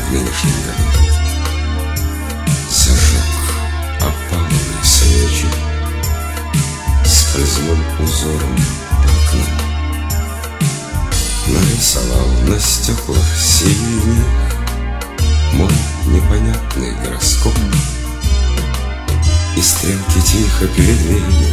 в нынешнем году. Зажег опаловые свечи, скользнул узором по окну, нарисовал на стеклах синих мой непонятный гороскоп. И стрелки тихо передвинул,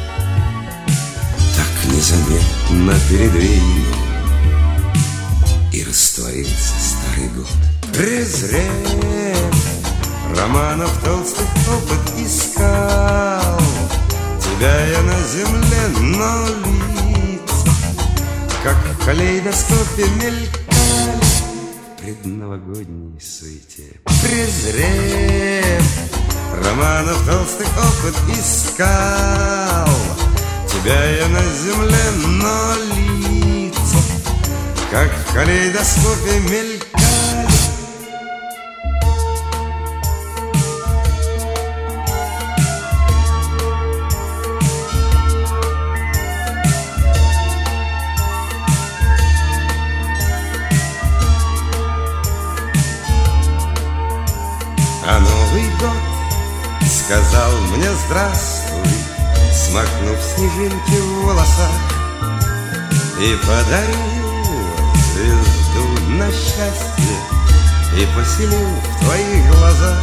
так незаметно передвинул, и растворился старый год. Презрев романов толстых опыт искал, тебя я на земле, но лица, как в калейдоскопе, мелькали в предновогодней суете. Презрев романов толстых опыт искал, тебя я на земле, но лица, как в калейдоскопе, мелькали. А Новый год сказал мне здравствуй, смахнув снежинки в волосах, и подарил звезду на счастье, и поселил в твоих глазах.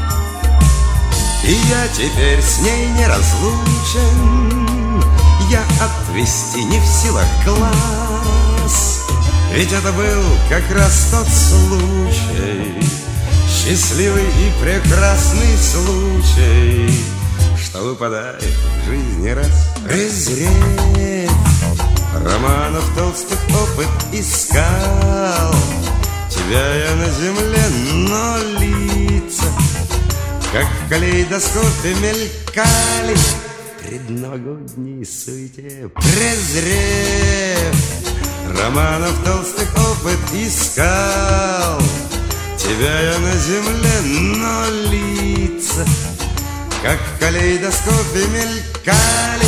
И я теперь с ней не разлучен, я отвести не в силах глаз, ведь это был как раз тот случай, счастливый и прекрасный случай, что выпадает в жизни раз. Презрев романов толстых опыт искал, тебя я на земле, но лица, как в калейдоскопе, мелькали в предновогодней суете. Презрев романов толстых опыт искал, тебя я на земле, но лица, как в калейдоскопе, мелькали.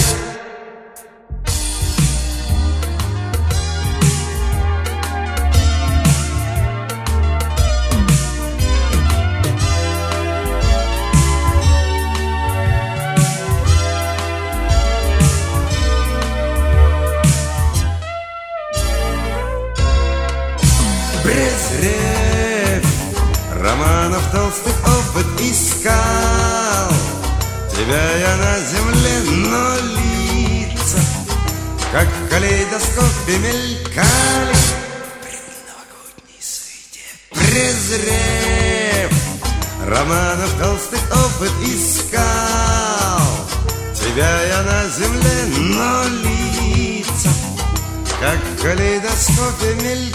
Презрев романов толстых опыт искал, тебя я на земле, но лица, как в калейдоскопе, мелькали в предновогодней суете. Презрев романов толстых опыт искал, тебя я на земле, но лица, как в калейдоскопе, мелькали.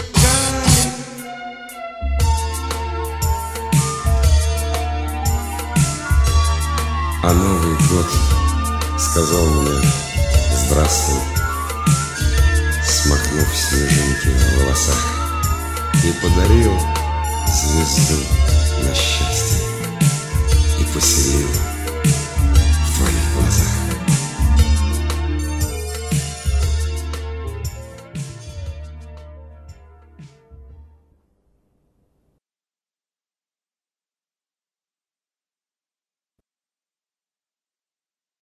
А Новый год сказал мне здравствуй, смахнув снежинки в волосах, и подарил звезду на счастье.